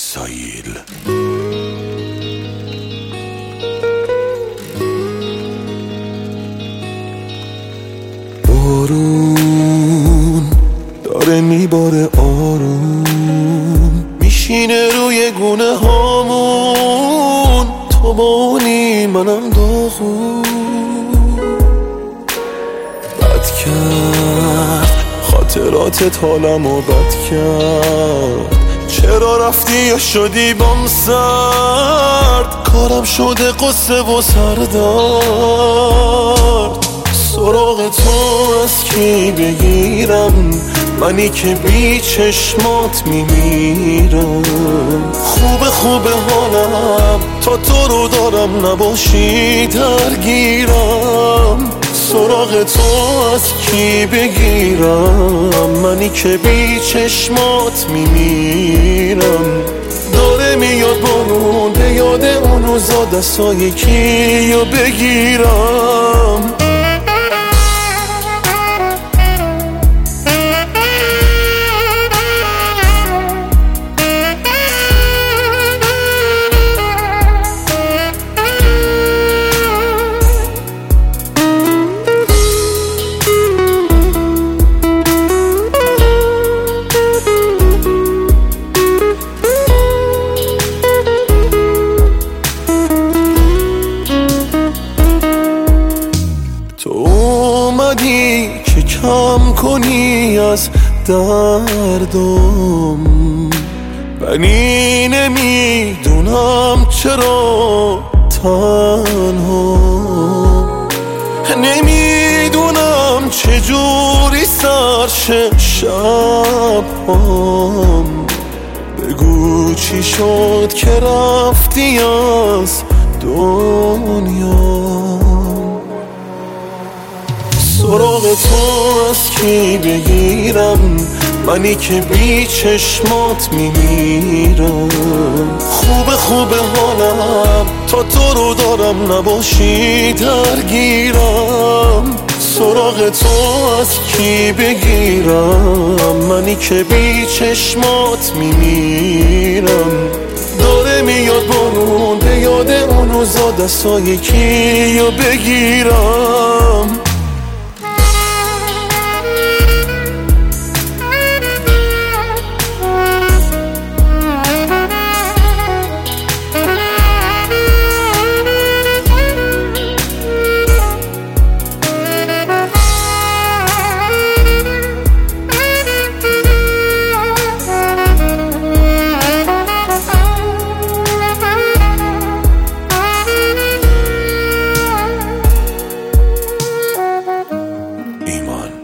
سایل. بارون داره میباره آروم، میشینه روی گونه هامون، تو بانی منم داغون. بد کرد خاطرات حالم و بد کرد، چرا رفتی یا شدی بام سرد، کارم شده قصه و سردرد. سراغ تو از کی بگیرم، منی که بی چشمات میمیرم. خوبه حالم تا تو رو دارم، نباشی درگیرم. سراغ تو از کی بگیرم، منی که بی چشمات میمیرم. داره میاد بارون، به یاد اون روزا دستای کیو بگیرم. تو اومدی که کم کنی از دردم، ولی نمیدونم چرا تنها، نمیدونم چجوری سرشه شبام. بگو چی شد که رفتی از دنیا. سراغ تو از کی بگیرم، منی که بی چشمات میمیرم. خوبه حالم تا تو رو دارم، نباشی درگیرم. سراغ تو از کی بگیرم، منی که بی چشمات میمیرم. داره میاد بارون، به یاد اون روزا دستای کیو بگیرم. ایمان.